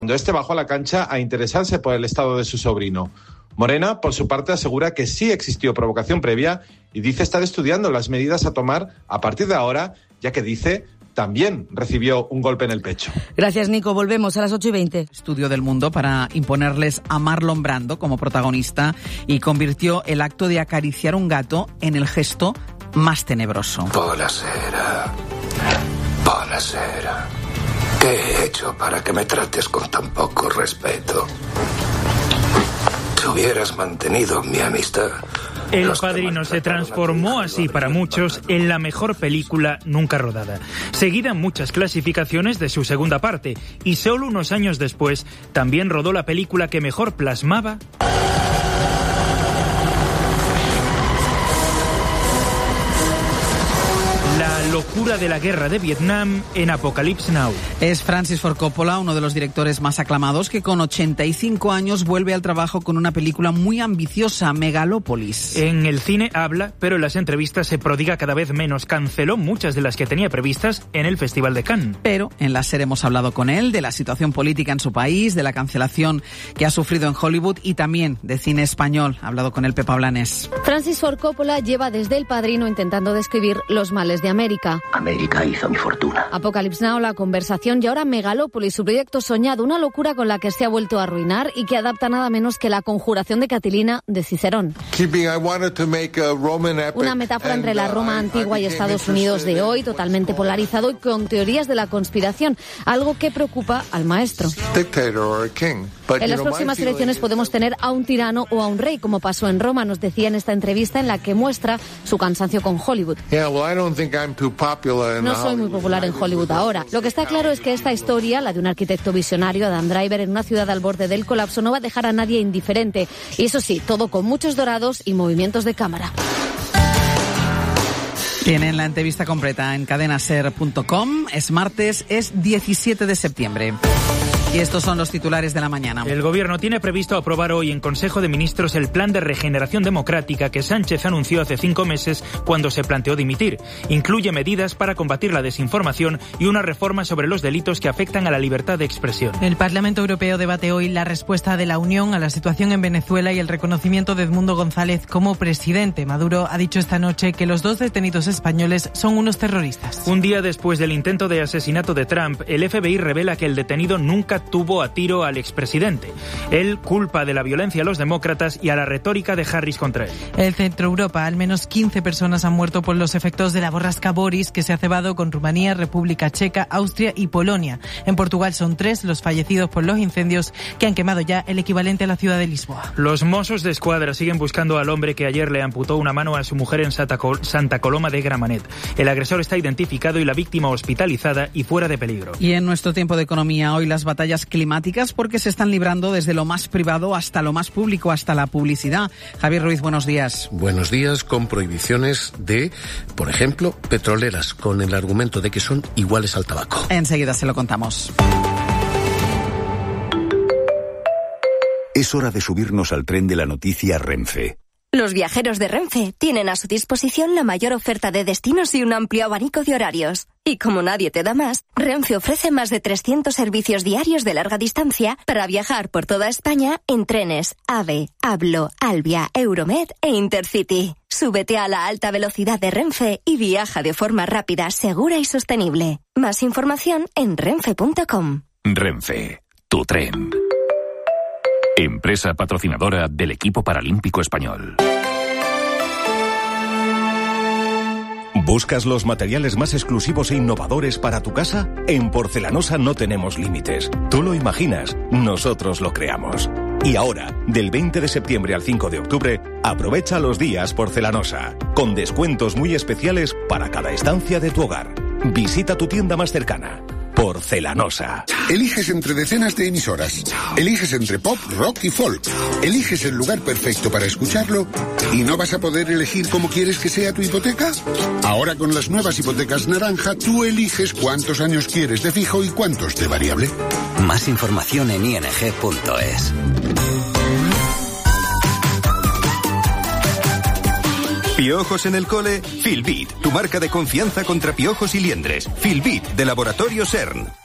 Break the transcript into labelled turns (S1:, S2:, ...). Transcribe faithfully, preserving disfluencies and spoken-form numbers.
S1: Cuando este bajó a la cancha a interesarse por el estado de su sobrino. Morena, por su parte, asegura que sí existió provocación previa y dice estar estudiando las medidas a tomar a partir de ahora, ya que dice también recibió un golpe en el pecho.
S2: Gracias, Nico. Volvemos a las ocho y veinte.
S3: Estudio del Mundo para imponerles a Marlon Brando como protagonista y convirtió el acto de acariciar un gato en el gesto más tenebroso.
S4: Buonasera. Buonasera. ¿Qué he hecho para que me trates con tan poco respeto? Si hubieras mantenido mi amistad...
S5: El Padrino se transformó así para muchos en la mejor película nunca rodada, seguida en muchas clasificaciones de su segunda parte, y solo unos años después también rodó la película que mejor plasmaba la locura de la guerra de Vietnam en Apocalypse Now.
S3: Es Francis Ford Coppola, uno de los directores más aclamados, que con ochenta y cinco años vuelve al trabajo con una película muy ambiciosa, Megalópolis.
S5: En el cine habla, pero en las entrevistas se prodiga cada vez menos. Canceló muchas de las que tenía previstas en el Festival de Cannes.
S3: Pero en la serie hemos hablado con él de la situación política en su país, de la cancelación que ha sufrido en Hollywood y también de cine español. Ha hablado con él Pepa Blanes.
S6: Francis Ford Coppola lleva desde El Padrino intentando describir los males de América.
S7: América hizo mi fortuna.
S6: Apocalypse Now, la conversación, y ahora Megalópolis, su proyecto soñado, una locura con la que se ha vuelto a arruinar y que adapta nada menos que La Conjuración de Catilina de Cicerón. Una metáfora entre la Roma antigua y Estados Unidos de hoy, totalmente polarizado y con teorías de la conspiración, algo que preocupa al maestro. En las próximas elecciones podemos tener a un tirano o a un rey, como pasó en Roma, nos decía en esta entrevista en la que muestra su cansancio con Hollywood. No soy muy popular en Hollywood ahora. Lo que está claro es que esta historia, la de un arquitecto visionario, Adam Driver, en una ciudad al borde del colapso, no va a dejar a nadie indiferente. Y eso sí, todo con muchos dorados y movimientos de cámara.
S3: Tienen la entrevista completa en cadenaser punto com. Es martes, es diecisiete de septiembre. Y estos son los titulares de la mañana.
S5: El Gobierno tiene previsto aprobar hoy en Consejo de Ministros el Plan de Regeneración Democrática que Sánchez anunció hace cinco meses cuando se planteó dimitir. Incluye medidas para combatir la desinformación y una reforma sobre los delitos que afectan a la libertad de expresión.
S8: El Parlamento Europeo debate hoy la respuesta de la Unión a la situación en Venezuela y el reconocimiento de Edmundo González como presidente. Maduro ha dicho esta noche que los dos detenidos españoles son unos terroristas.
S5: Un día después del intento de asesinato de Trump, el F B I revela que el detenido nunca tuvo a tiro al expresidente. Él culpa de la violencia a los demócratas y a la retórica de Harris contra él.
S8: En Centro Europa, al menos quince personas han muerto por los efectos de la borrasca Boris, que se ha cebado con Rumanía, República Checa, Austria y Polonia. En Portugal son tres los fallecidos por los incendios que han quemado ya el equivalente a la ciudad de Lisboa.
S5: Los Mossos de Escuadra siguen buscando al hombre que ayer le amputó una mano a su mujer en Santa, Col- Santa Coloma de Gramenet. El agresor está identificado y la víctima hospitalizada y fuera de peligro.
S3: Y en nuestro tiempo de economía, hoy las batallas climáticas, porque se están librando desde lo más privado hasta lo más público, hasta la publicidad. Javier Ruiz, buenos días.
S4: Buenos días, con prohibiciones de, por ejemplo, petroleras, con el argumento de que son iguales al tabaco.
S3: Enseguida se lo contamos.
S9: Es hora de subirnos al tren de la noticia Renfe.
S10: Los viajeros de Renfe tienen a su disposición la mayor oferta de destinos y un amplio abanico de horarios. Y como nadie te da más, Renfe ofrece más de trescientos servicios diarios de larga distancia para viajar por toda España en trenes AVE, Ablo, Albia, Euromed e Intercity. Súbete a la alta velocidad de Renfe y viaja de forma rápida, segura y sostenible. Más información en renfe punto com.
S11: Renfe, tu tren. Empresa patrocinadora del equipo paralímpico español.
S12: ¿Buscas los materiales más exclusivos e innovadores para tu casa? En Porcelanosa no tenemos límites. Tú lo imaginas, nosotros lo creamos. Y ahora, del veinte de septiembre al cinco de octubre, aprovecha los días Porcelanosa, con descuentos muy especiales para cada estancia de tu hogar. Visita tu tienda más cercana. Porcelanosa.
S13: Eliges entre decenas de emisoras. Eliges entre pop, rock y folk. Eliges el lugar perfecto para escucharlo y no vas a poder elegir cómo quieres que sea tu hipoteca. Ahora con las nuevas hipotecas naranja, tú eliges cuántos años quieres de fijo y cuántos de variable.
S14: Más información en i n g punto es.
S15: ¿Piojos en el cole? Filbit, tu marca de confianza contra piojos y liendres. Filbit, de Laboratorio CERN.